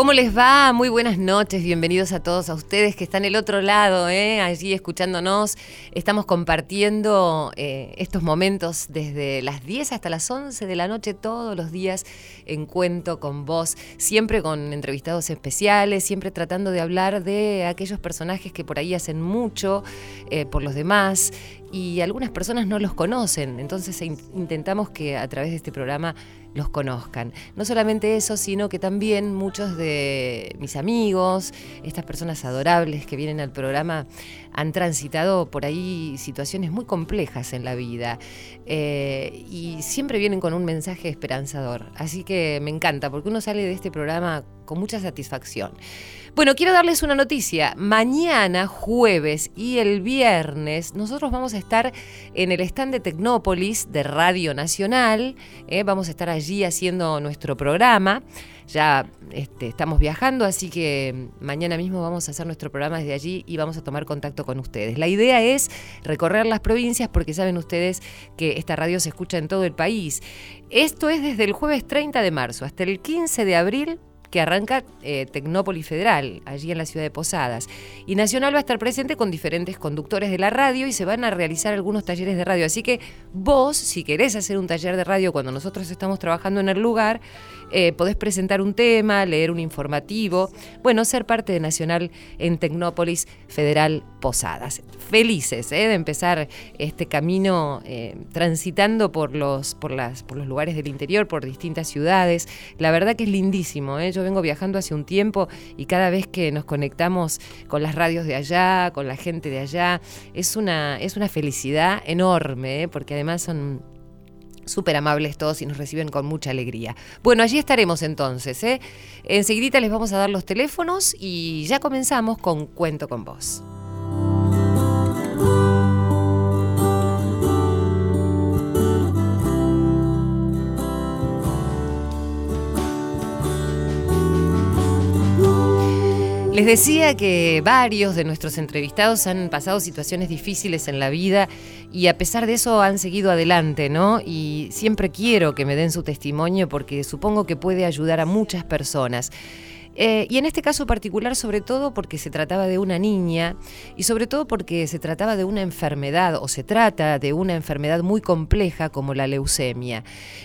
¿Cómo les va? Muy buenas noches, bienvenidos a todos a ustedes que están del otro lado, allí escuchándonos. Estamos compartiendo estos momentos desde las 10 hasta las 11 de la noche, todos los días en Cuento con Vos, siempre con entrevistados especiales, siempre tratando de hablar de aquellos personajes que por ahí hacen mucho por los demás y algunas personas no los conocen, entonces intentamos que a través de este programa los conozcan. No solamente eso, sino que también muchos de mis amigos, estas personas adorables que vienen al programa, han transitado por ahí situaciones muy complejas en la vida y siempre vienen con un mensaje esperanzador. Así que me encanta, porque uno sale de este programa con mucha satisfacción. Bueno, quiero darles una noticia. Mañana, jueves y el viernes, nosotros vamos a estar en el stand de Tecnópolis de Radio Nacional. Vamos a estar allí haciendo nuestro programa. Ya estamos viajando, así que mañana mismo vamos a hacer nuestro programa desde allí y vamos a tomar contacto con ustedes. La idea es recorrer las provincias porque saben ustedes que esta radio se escucha en todo el país. Esto es desde el jueves 30 de marzo hasta el 15 de abril, que arranca Tecnópolis Federal, allí en la ciudad de Posadas. Y Nacional va a estar presente con diferentes conductores de la radio y se van a realizar algunos talleres de radio. Así que vos, si querés hacer un taller de radio cuando nosotros estamos trabajando en el lugar, podés presentar un tema, leer un informativo, bueno, ser parte de Nacional en Tecnópolis Federal Posadas. Felices de empezar este camino transitando por los lugares del interior, por distintas ciudades. La verdad que es lindísimo, Yo vengo viajando hace un tiempo y cada vez que nos conectamos con las radios de allá, con la gente de allá, es una felicidad enorme, porque además son súper amables todos y nos reciben con mucha alegría. Bueno, allí estaremos entonces, Enseguidita les vamos a dar los teléfonos y ya comenzamos con Cuento con Vos. Les decía que varios de nuestros entrevistados han pasado situaciones difíciles en la vida y a pesar de eso han seguido adelante, ¿no? Y siempre quiero que me den su testimonio porque supongo que puede ayudar a muchas personas. Y en este caso particular, sobre todo porque se trataba de una niña y sobre todo porque se trataba de una enfermedad o se trata de una enfermedad muy compleja como la leucemia.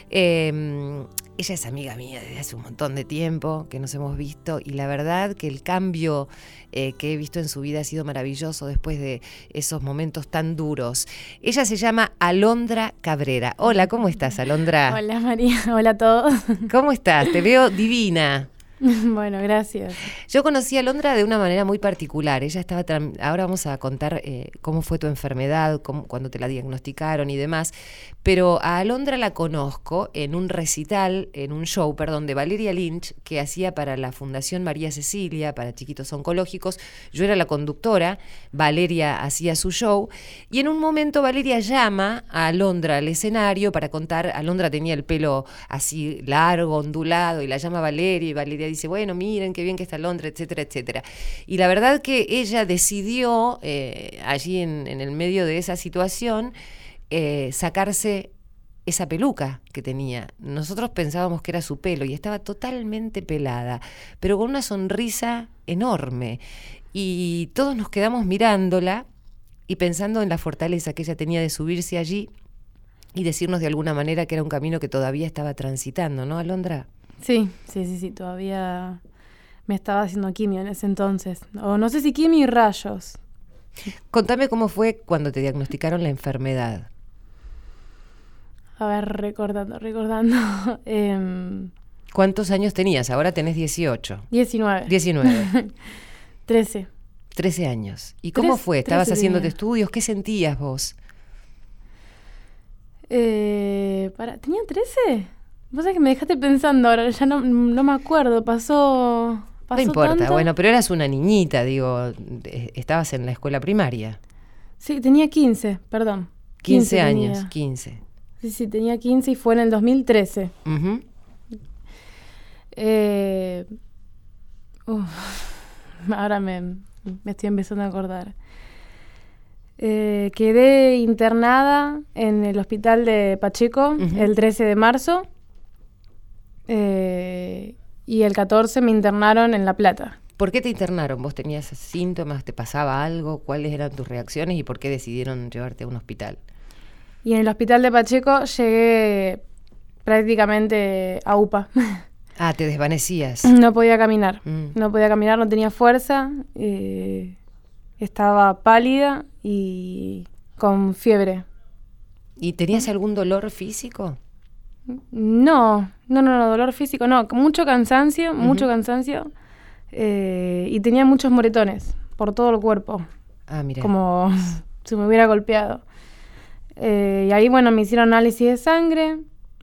Ella es amiga mía desde hace un montón de tiempo que nos hemos visto y la verdad que el cambio que he visto en su vida ha sido maravilloso después de esos momentos tan duros. Ella se llama Alondra Cabrera. Hola, ¿cómo estás, Alondra? Hola, María. Hola a todos. ¿Cómo estás? Te veo divina. Bueno, gracias. Yo conocí a Alondra de una manera muy particular. Ella estaba ahora vamos a contar cómo fue tu enfermedad, cuando te la diagnosticaron y demás. Pero a Alondra la conozco en un show de Valeria Lynch que hacía para la Fundación María Cecilia, para chiquitos oncológicos. Yo era la conductora, Valeria hacía su show y en un momento Valeria llama a Alondra al escenario para contar. Alondra tenía el pelo así largo, ondulado y la llama Valeria y Valeria dice, bueno, miren qué bien que está Alondra, etcétera, etcétera. Y la verdad que ella decidió, allí en el medio de esa situación, sacarse esa peluca que tenía. Nosotros pensábamos que era su pelo y estaba totalmente pelada, pero con una sonrisa enorme. Y todos nos quedamos mirándola y pensando en la fortaleza que ella tenía de subirse allí y decirnos de alguna manera que era un camino que todavía estaba transitando, ¿no, Alondra? Sí, todavía me estaba haciendo quimio en ese entonces. O no sé si quimio y rayos. Contame cómo fue cuando te diagnosticaron la enfermedad. A ver, recordando. ¿Cuántos años tenías? Ahora tenés 18. 19. 13. 13 años. ¿Y cómo fue? ¿Estabas haciéndote estudios? ¿Qué sentías vos? ¿Tenía 13? Vos sabés que me dejaste pensando ahora, ya no me acuerdo, pasó no importa, tanto. Bueno, pero eras una niñita, estabas en la escuela primaria. Sí, tenía 15, perdón. 15 años, tenía. 15. Sí, tenía 15 y fue en el 2013. Uh-huh. Ahora me estoy empezando a acordar. Quedé internada en el hospital de Pacheco el 13 de marzo. y el 14 me internaron en La Plata. ¿Por qué te internaron? ¿Vos tenías síntomas? ¿Te pasaba algo? ¿Cuáles eran tus reacciones y por qué decidieron llevarte a un hospital? Y en el hospital de Pacheco llegué prácticamente a UPA. Ah, te desvanecías. No podía caminar, no tenía fuerza, estaba pálida y con fiebre. ¿Y tenías algún dolor físico? No, dolor físico no, mucho cansancio, y tenía muchos moretones por todo el cuerpo. Ah, mira. Como si me hubiera golpeado. Y ahí, bueno, me hicieron análisis de sangre,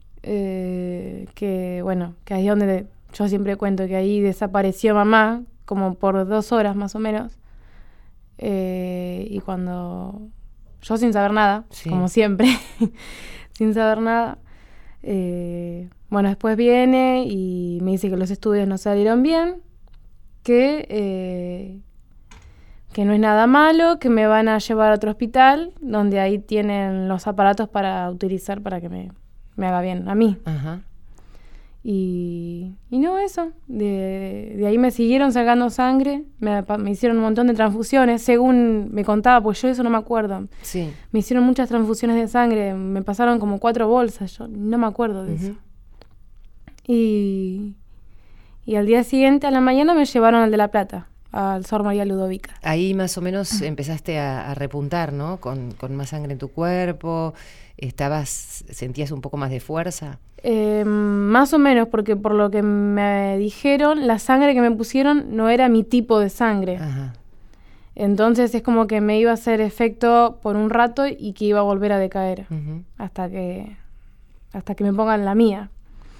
que ahí es donde yo siempre cuento que ahí desapareció mamá, como por 2 horas más o menos. Y cuando yo sin saber nada, sí, como siempre, sin saber nada, después viene y me dice que los estudios no salieron bien, que no es nada malo, que me van a llevar a otro hospital, donde ahí tienen los aparatos para utilizar para que me haga bien a mí. Ajá. Y no, eso. De ahí me siguieron sacando sangre, me hicieron un montón de transfusiones, según me contaba, pues yo eso no me acuerdo. Sí. Me hicieron muchas transfusiones de sangre, me pasaron como 4 bolsas, yo no me acuerdo de eso. Y al día siguiente, a la mañana, me llevaron al de La Plata, al Sor María Ludovica. Ahí más o menos empezaste a repuntar, ¿no? Con más sangre en tu cuerpo, sentías un poco más de fuerza. Más o menos, porque por lo que me dijeron, la sangre que me pusieron no era mi tipo de sangre. Ajá. Entonces es como que me iba a hacer efecto por un rato y que iba a volver a decaer, hasta que me pongan la mía.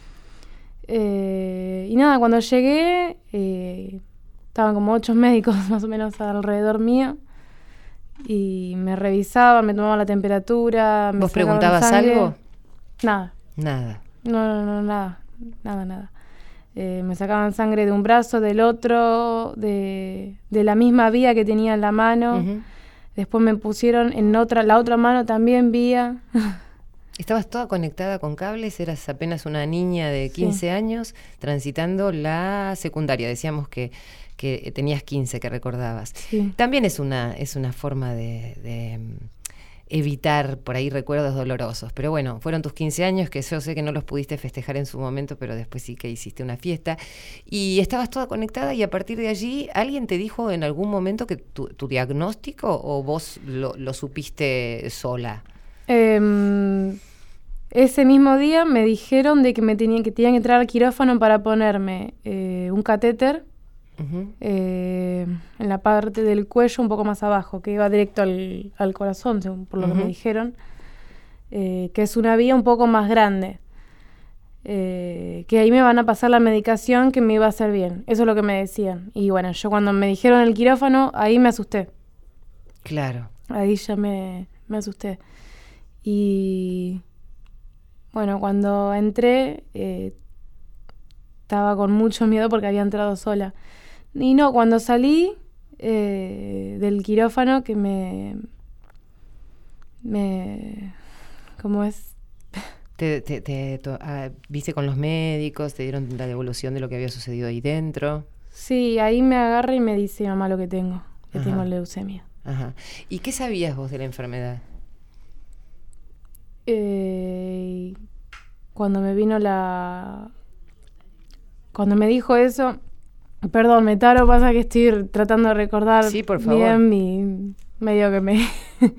Y nada, cuando llegué, estaban como 8 médicos más o menos alrededor mío y me revisaban, me tomaban la temperatura. ¿Vos preguntabas algo? Nada. Nada. No, nada. Me sacaban sangre de un brazo, del otro, de la misma vía que tenía en la mano. Después me pusieron en la otra mano también vía. ¿Estabas toda conectada con cables? Eras apenas una niña de 15 años transitando la secundaria. Decíamos que tenías 15, que recordabas. Sí. También es una forma de evitar por ahí recuerdos dolorosos. Pero bueno, fueron tus 15 años, que yo sé que no los pudiste festejar en su momento, pero después sí que hiciste una fiesta. Y estabas toda conectada y a partir de allí, ¿alguien te dijo en algún momento que tu diagnóstico o vos lo supiste sola? Ese mismo día me dijeron de que tenían que entrar al quirófano para ponerme un catéter en la parte del cuello un poco más abajo, que iba directo al corazón, según por lo que me dijeron, que es una vía un poco más grande, que ahí me van a pasar la medicación que me iba a hacer bien. Eso es lo que me decían. Y bueno, yo cuando me dijeron el quirófano, ahí me asusté. Claro. Ahí ya me asusté. Y bueno, cuando entré, estaba con mucho miedo porque había entrado sola. Y no, cuando salí del quirófano, que ¿cómo es? ¿Viste con los médicos? ¿Te dieron la devolución de lo que había sucedido ahí dentro? Sí, ahí me agarra y me dice mamá lo que tengo, que tengo leucemia. Ajá. ¿Y qué sabías vos de la enfermedad? Cuando me dijo eso, perdón, me taro, pasa que estoy tratando de recordar bien y medio que me...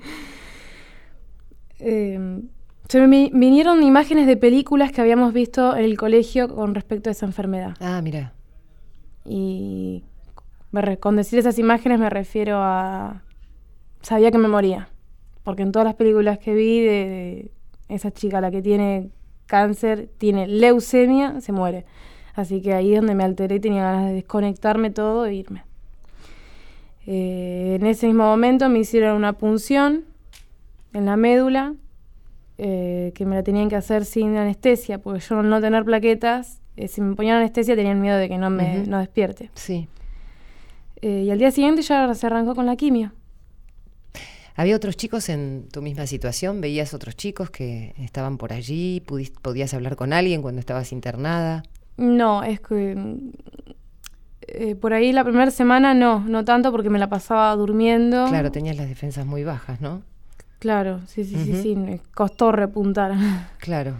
se me vinieron imágenes de películas que habíamos visto en el colegio con respecto a esa enfermedad. Ah, mira. Y con decir esas imágenes me refiero a... Sabía que me moría, porque en todas las películas que vi de esa chica, la que tiene cáncer, tiene leucemia, se muere. Así que ahí es donde me alteré y tenía ganas de desconectarme todo e irme. En ese mismo momento me hicieron una punción en la médula, que me la tenían que hacer sin anestesia, porque yo al no tener plaquetas, si me ponían anestesia tenían miedo de que no despierte. Sí. Y al día siguiente ya se arrancó con la quimio. ¿Había otros chicos en tu misma situación? ¿Veías otros chicos que estaban por allí? ¿Podías hablar con alguien cuando estabas internada? No, es que por ahí la primera semana no tanto porque me la pasaba durmiendo. Claro, tenías las defensas muy bajas, ¿no? Claro, sí, me costó repuntar. Claro.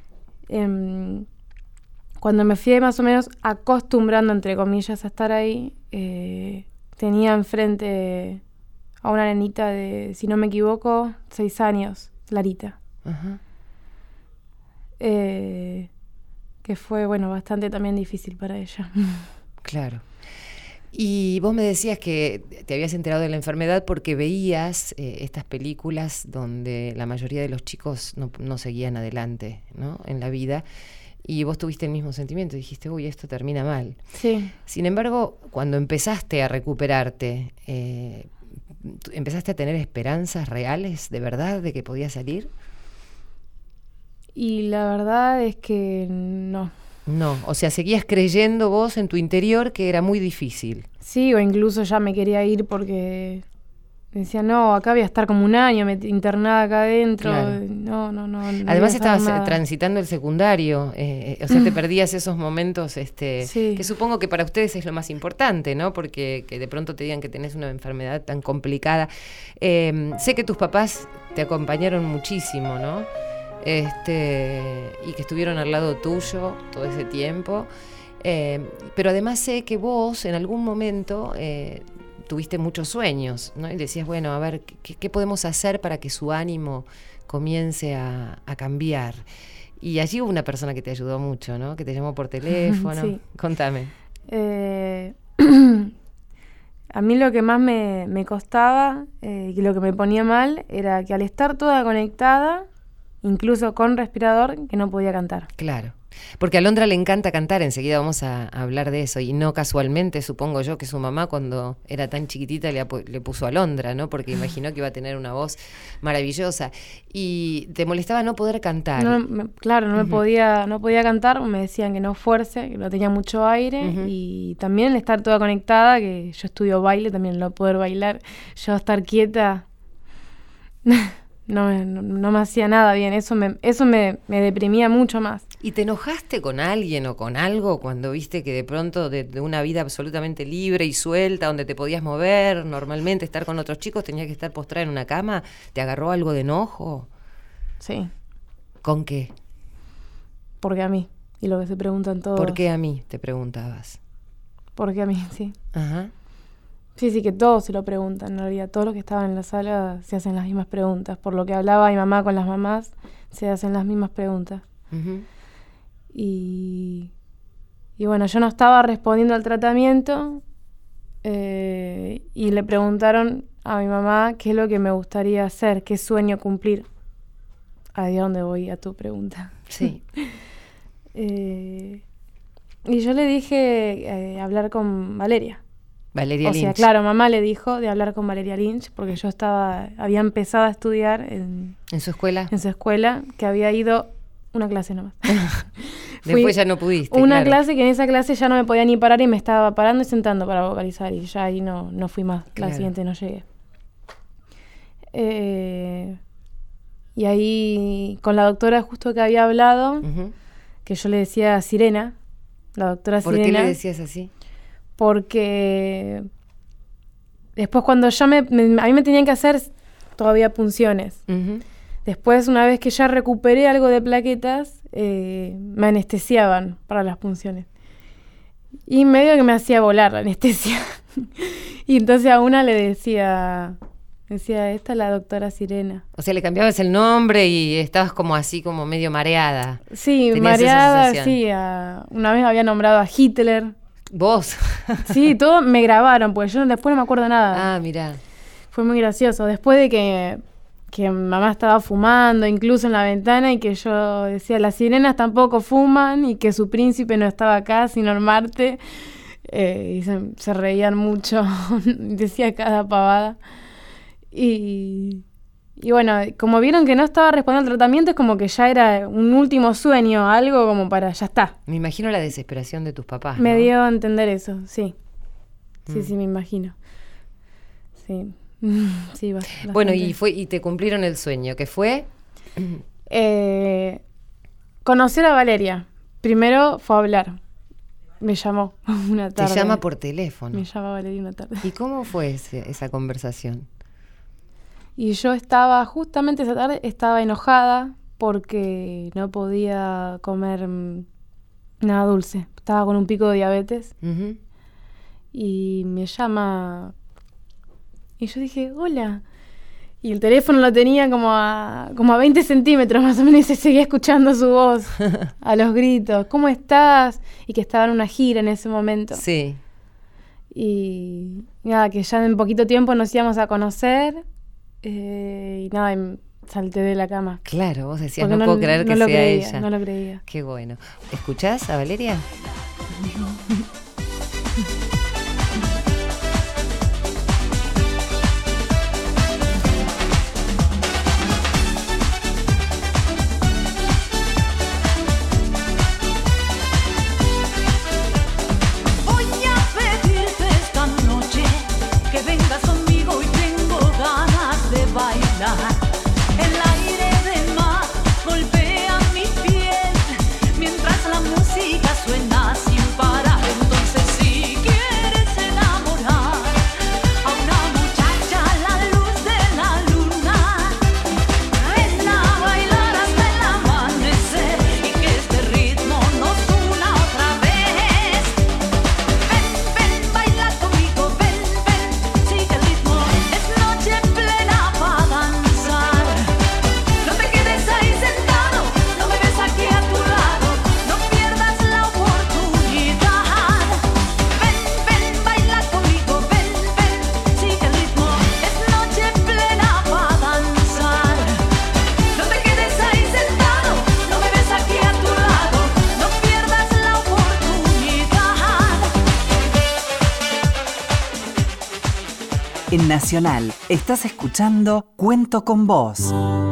Cuando me fui más o menos acostumbrando, entre comillas, a estar ahí, tenía enfrente a una nenita de, si no me equivoco, 6 años, Larita. Ajá. Que fue, bueno, bastante también difícil para ella. Claro. Y vos me decías que te habías enterado de la enfermedad porque veías estas películas donde la mayoría de los chicos no seguían adelante, ¿no? En la vida. Y vos tuviste el mismo sentimiento, dijiste, uy, esto termina mal. Sí. Sin embargo, cuando empezaste a recuperarte, ¿empezaste a tener esperanzas reales, de verdad, de que podías salir? Y la verdad es que no. No, o sea, seguías creyendo vos en tu interior que era muy difícil. Sí, o incluso ya me quería ir porque decía, no, acá voy a estar como un año internada acá adentro. Claro. No. Además estabas transitando el secundario, o sea, te perdías esos momentos sí. que supongo que para ustedes es lo más importante, ¿no? Porque que de pronto te digan que tenés una enfermedad tan complicada. Sé que tus papás te acompañaron muchísimo, ¿no? Y que estuvieron al lado tuyo todo ese tiempo. Pero además sé que vos en algún momento tuviste muchos sueños, ¿no? Y decías, bueno, a ver, ¿qué podemos hacer para que su ánimo comience a cambiar? Y allí hubo una persona que te ayudó mucho, ¿no? Que te llamó por teléfono. Sí. Contame. A mí lo que más me costaba y lo que me ponía mal era que al estar toda conectada, incluso con respirador, que no podía cantar. Claro, porque a Alondra le encanta cantar, enseguida vamos a hablar de eso, y no casualmente supongo yo que su mamá cuando era tan chiquitita le puso Alondra, ¿no? Porque imaginó que iba a tener una voz maravillosa. Y te molestaba no poder cantar. No me podía cantar, me decían que no fuerce, que no tenía mucho aire, y también el estar toda conectada, que yo estudio baile, también no poder bailar, yo estar quieta... No me hacía nada bien, eso me deprimía mucho más. ¿Y te enojaste con alguien o con algo cuando viste que de pronto de una vida absolutamente libre y suelta, donde te podías mover, normalmente estar con otros chicos, tenías que estar postrada en una cama, te agarró algo de enojo? Sí. ¿Con qué? Porque a mí, y lo que se preguntan todos. ¿Por qué a mí? Te preguntabas. Porque a mí, sí. Ajá. Sí, que todos se lo preguntan, en realidad. Todos los que estaban en la sala se hacen las mismas preguntas. Por lo que hablaba mi mamá con las mamás, se hacen las mismas preguntas. Uh-huh. Y bueno, yo no estaba respondiendo al tratamiento y le preguntaron a mi mamá qué es lo que me gustaría hacer, qué sueño cumplir. ¿A dónde voy a tu pregunta? Sí. Y yo le dije hablar con Valeria. Valeria Lynch. O sea, claro, mamá le dijo de hablar con Valeria Lynch porque yo había empezado a estudiar en su escuela. En su escuela, que había ido una clase nomás. Después ya no pudiste. Una clase que en esa clase ya no me podía ni parar y me estaba parando y sentando para vocalizar y ya ahí no fui más. Claro. La siguiente no llegué. Y ahí con la doctora justo que había hablado, que yo le decía Sirena, la doctora Sirena. ¿Por qué le decías así? Porque después cuando ya a mí me tenían que hacer todavía punciones. Después, una vez que ya recuperé algo de plaquetas, me anestesiaban para las punciones. Y medio que me hacía volar la anestesia. Y entonces a una le decía, esta es la doctora Sirena. O sea, le cambiabas el nombre y estabas como así, como medio mareada. Sí, mareada, sí. Una vez había nombrado a Hitler. ¿Vos? Sí, todo me grabaron, porque yo después no me acuerdo nada. Ah, mirá. Fue muy gracioso. Después de que mamá estaba fumando, incluso en la ventana, y que yo decía, las sirenas tampoco fuman, y que su príncipe no estaba acá, sino en Marte, y se reían mucho, decía cada pavada. Y bueno, como vieron que no estaba respondiendo al tratamiento, es como que ya era un último sueño, algo como para, ya está. Me imagino la desesperación de tus papás, Me ¿no? dio a entender eso, sí. Sí, me imagino. Sí. Sí, bastante. Bueno, y te cumplieron el sueño, ¿qué fue? Conocer a Valeria. Primero fue hablar. Me llamó una tarde. Te llama por teléfono. Me llama Valeria una tarde. ¿Y cómo fue esa conversación? Y yo justamente esa tarde, estaba enojada porque no podía comer nada dulce. Estaba con un pico de diabetes. Uh-huh. Y me llama. Y yo dije, hola. Y el teléfono lo tenía como a 20 centímetros más o menos, y se seguía escuchando su voz a los gritos. ¿Cómo estás? Y que estaba en una gira en ese momento. Sí. Y nada, que ya en poquito tiempo nos íbamos a conocer. Y nada, y salté de la cama. Claro, vos decías, no puedo creer que sea ella. No lo creía. Qué bueno. ¿Escuchás a Valeria? El aire del mar golpea mi piel mientras la música suena sin parar. Entonces si quieres enamorar a una muchacha a la luz de la luna, ven a bailar hasta el amanecer y que este ritmo nos una otra vez. Ven, ven, baila conmigo, ven, ven, sigue el ritmo, es noche plena para danzar. No te quedes ahí sentado, no me ves aquí a tu lado, no pierdas la oportunidad. Ven, ven, baila conmigo, ven, ven, sigue el ritmo, es noche plena para danzar. No te quedes ahí sentado, no me ves aquí a tu lado, no pierdas la oportunidad. En Nacional, estás escuchando Cuento con Vos.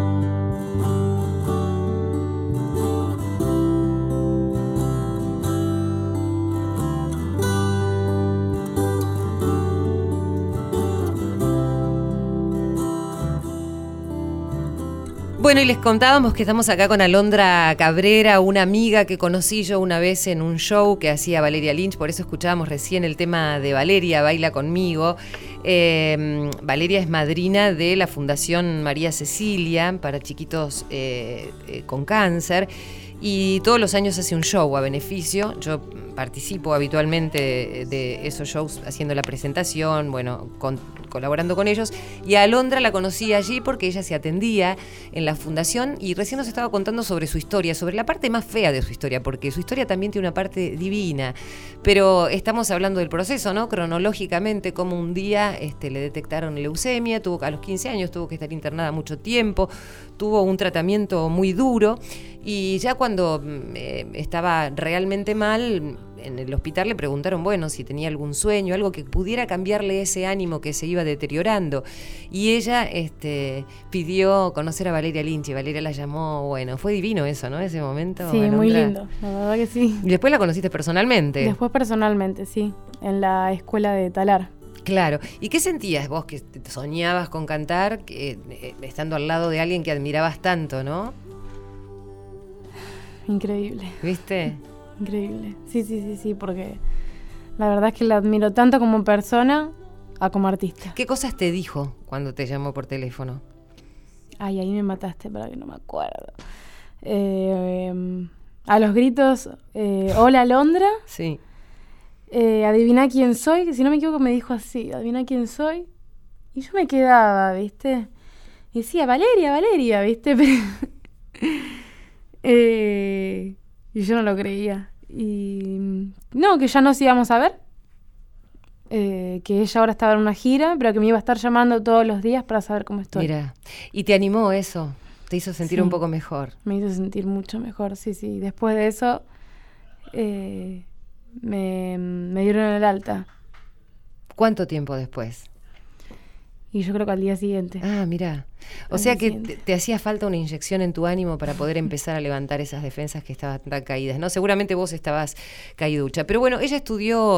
Bueno, y les contábamos que estamos acá con Alondra Cabrera, una amiga que conocí yo una vez en un show que hacía Valeria Lynch, por eso escuchábamos recién el tema de Valeria, Baila Conmigo. Valeria es madrina de la Fundación María Cecilia para chiquitos con cáncer, y todos los años hace un show a beneficio. Yo participo habitualmente de esos shows haciendo la presentación, bueno, colaborando con ellos, y a Alondra la conocí allí porque ella se atendía en la fundación y recién nos estaba contando sobre su historia, sobre la parte más fea de su historia, porque su historia también tiene una parte divina, pero estamos hablando del proceso, ¿no? Cronológicamente, como un día le detectaron leucemia, a los 15 años tuvo que estar internada mucho tiempo, tuvo un tratamiento muy duro, y ya cuando estaba realmente mal, en el hospital le preguntaron, bueno, si tenía algún sueño, algo que pudiera cambiarle ese ánimo que se iba deteriorando. Y ella pidió conocer a Valeria Lynch, y Valeria la llamó. Bueno, fue divino eso, ¿no? Ese momento. Sí, Alondra. muy lindo, la verdad que sí. ¿Y después la conociste personalmente? Después personalmente, sí, en la escuela de Talar. Claro. ¿Y qué sentías vos que soñabas con cantar, estando al lado de alguien que admirabas tanto, no? Increíble. ¿Viste? Increíble. Sí, porque la verdad es que la admiro tanto como persona a como artista. ¿Qué cosas te dijo cuando te llamó por teléfono? Ay, ahí me mataste, para que no me acuerdo. A los gritos, hola Alondra. Sí. Adivina quién soy, que si no me equivoco me dijo así, adivina quién soy. Y yo me quedaba, ¿viste? Y decía, Valeria, ¿viste? Y yo no lo creía. Y no, que ya nos íbamos a ver. Que ella ahora estaba en una gira, pero que me iba a estar llamando todos los días para saber cómo estoy. Mira, ¿y te animó eso? ¿Te hizo sentir un poco mejor? Me hizo sentir mucho mejor, sí. Después de eso me dieron el alta. ¿Cuánto tiempo después? Y yo creo que al día siguiente. Ah, mira. O sea que te hacía falta una inyección en tu ánimo para poder empezar a levantar esas defensas que estaban tan caídas, ¿no? Seguramente vos estabas caíducha. Pero bueno, ella estudió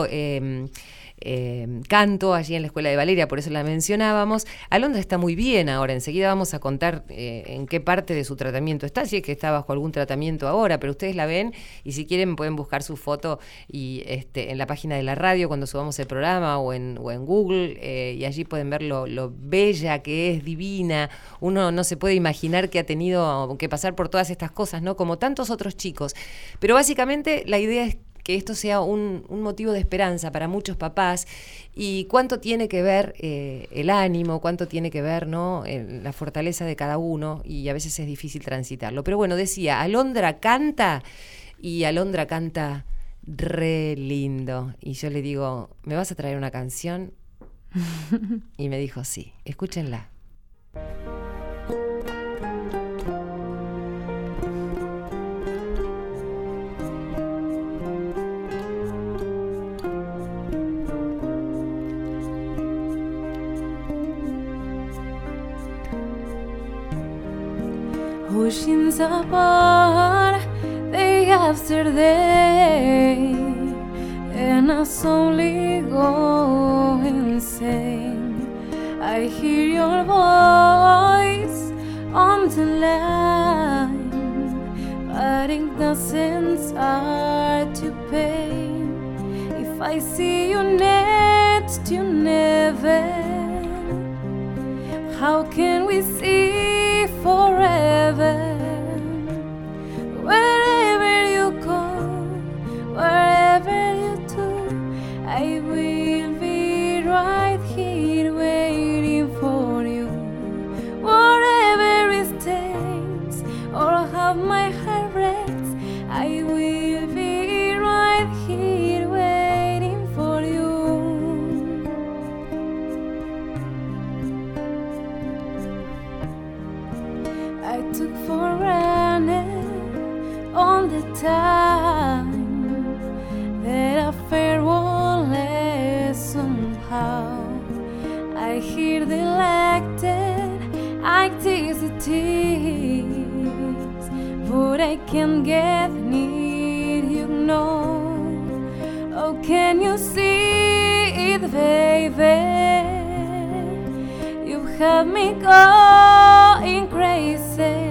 canto allí en la Escuela de Valeria, por eso la mencionábamos. Alondra está muy bien ahora, enseguida vamos a contar en qué parte de su tratamiento está, si es que está bajo algún tratamiento ahora, pero ustedes la ven y si quieren pueden buscar su foto y en la página de la radio cuando subamos el programa o en Google, y allí pueden ver lo bella que es, divina. Uno no se puede imaginar que ha tenido que pasar por todas estas cosas, ¿no? Como tantos otros chicos. Pero básicamente la idea es que esto sea un motivo de esperanza para muchos papás, y cuánto tiene que ver el ánimo, cuánto tiene que ver, ¿no? La fortaleza de cada uno, y a veces es difícil transitarlo. Pero bueno, decía, Alondra canta, y Alondra canta re lindo. Y yo le digo, ¿me vas a traer una canción? Y me dijo, sí, escúchenla. Oceans apart, day after day, and I slowly go insane. I hear your voice on the line, but it doesn't start to pain. If I see you next to never, how can we see forever? Wherever you go, wherever you do, I will be right here waiting for you. Whatever it takes, or how my heart breaks, I will be right here waiting for you. I took for granted all the time that affair won't last somehow. I hear the elected activities, but I can't get near you, no. Oh, can you see it, baby? You have me going crazy.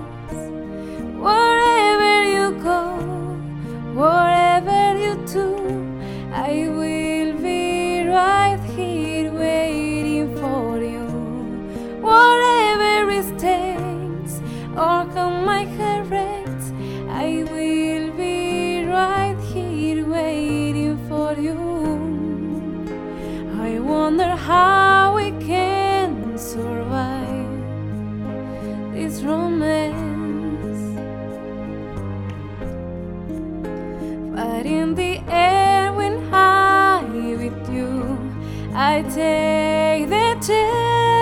Wherever you go, wherever you do, I will be right here waiting for you. Whatever it takes, or how my heart breaks, I will be right here waiting for you. I wonder how we can survive this romance. But in the end, when I'm with you, I take the chance.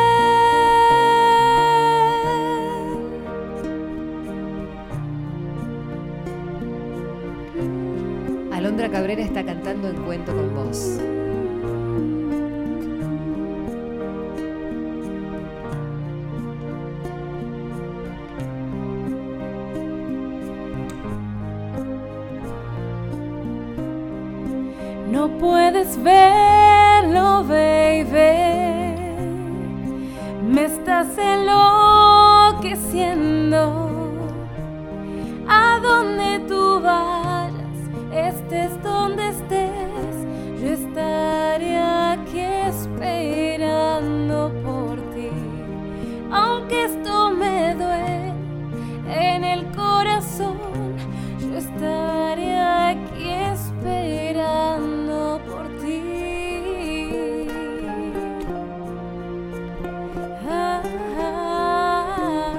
Alondra Cabrera está cantando en Cuento con Vos. No puedes verlo, baby. Me estás enloqueciendo. A donde tú vayas, estés donde estés, yo estaré aquí esperando por ti. Aunque esto me duele en el corazón, yo estaré aquí esperando por ti. Ah, ah.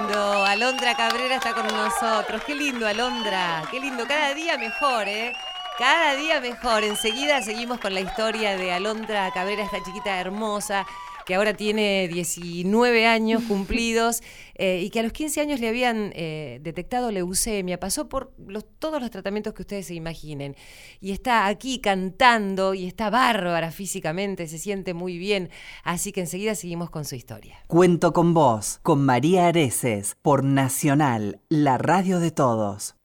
Alondra Cabrera está con nosotros. Qué lindo, Alondra. Qué lindo. Cada día mejor, ¿eh? Cada día mejor. Enseguida seguimos con la historia de Alondra Cabrera, esta chiquita hermosa que ahora tiene 19 años cumplidos y que a los 15 años le habían detectado leucemia. Pasó por todos los tratamientos que ustedes se imaginen. Y está aquí cantando y está bárbara físicamente, se siente muy bien. Así que enseguida seguimos con su historia. Cuento con vos, con María Areces, por Nacional, la radio de todos.